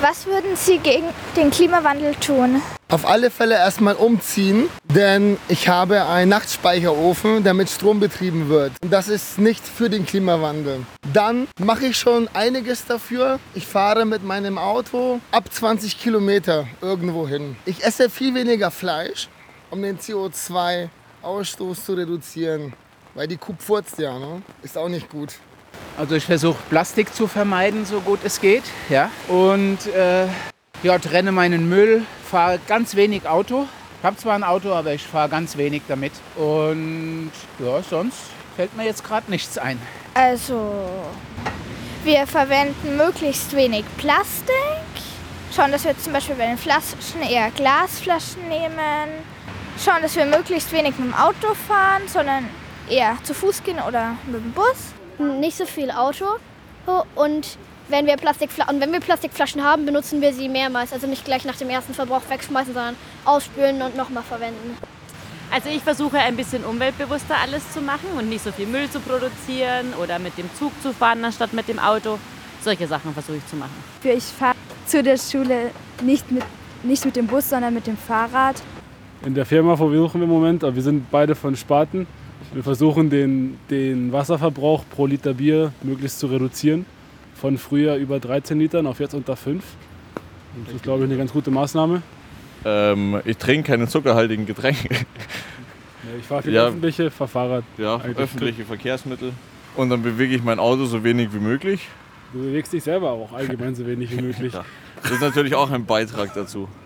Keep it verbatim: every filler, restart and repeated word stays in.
Was würden Sie gegen den Klimawandel tun? Auf alle Fälle erstmal umziehen, denn ich habe einen Nachtspeicherofen, der mit Strom betrieben wird. Und das ist nicht für den Klimawandel. Dann mache ich schon einiges dafür. Ich fahre mit meinem Auto ab zwanzig Kilometer irgendwo hin. Ich esse viel weniger Fleisch, um den C O zwei Ausstoß zu reduzieren. Weil die Kuh furzt ja, ne? Ist auch nicht gut. Also ich versuche Plastik zu vermeiden, so gut es geht. Ja. Und äh, ja, trenne meinen Müll, fahre ganz wenig Auto. Ich habe zwar ein Auto, aber ich fahre ganz wenig damit. Und ja, sonst fällt mir jetzt gerade nichts ein. Also, wir verwenden möglichst wenig Plastik. Schauen, dass wir zum Beispiel bei den Flaschen eher Glasflaschen nehmen. Schauen, dass wir möglichst wenig mit dem Auto fahren, sondern eher zu Fuß gehen oder mit dem Bus. Nicht so viel Auto und wenn wir Plastikfla- und wenn wir Plastikflaschen haben, benutzen wir sie mehrmals. Also nicht gleich nach dem ersten Verbrauch wegschmeißen, sondern ausspülen und nochmal verwenden. Also ich versuche ein bisschen umweltbewusster alles zu machen und nicht so viel Müll zu produzieren oder mit dem Zug zu fahren anstatt mit dem Auto. Solche Sachen versuche ich zu machen. Ich fahre zu der Schule nicht mit, nicht mit dem Bus, sondern mit dem Fahrrad. In der Firma versuchen wir im Moment, aber wir sind beide von Spaten. Wir versuchen den, den Wasserverbrauch pro Liter Bier möglichst zu reduzieren. Von früher über dreizehn Litern auf jetzt unter fünf. Das ist, glaube ich, eine ganz gute Maßnahme. Ähm, ich trinke keine zuckerhaltigen Getränke. Ja, ich fahre viel ja, öffentliche, fahre Fahrrad. Ja, öffentliche Verkehrsmittel. Und dann bewege ich mein Auto so wenig wie möglich. Du bewegst dich selber auch allgemein so wenig wie möglich. Ja. Das ist natürlich auch ein Beitrag dazu.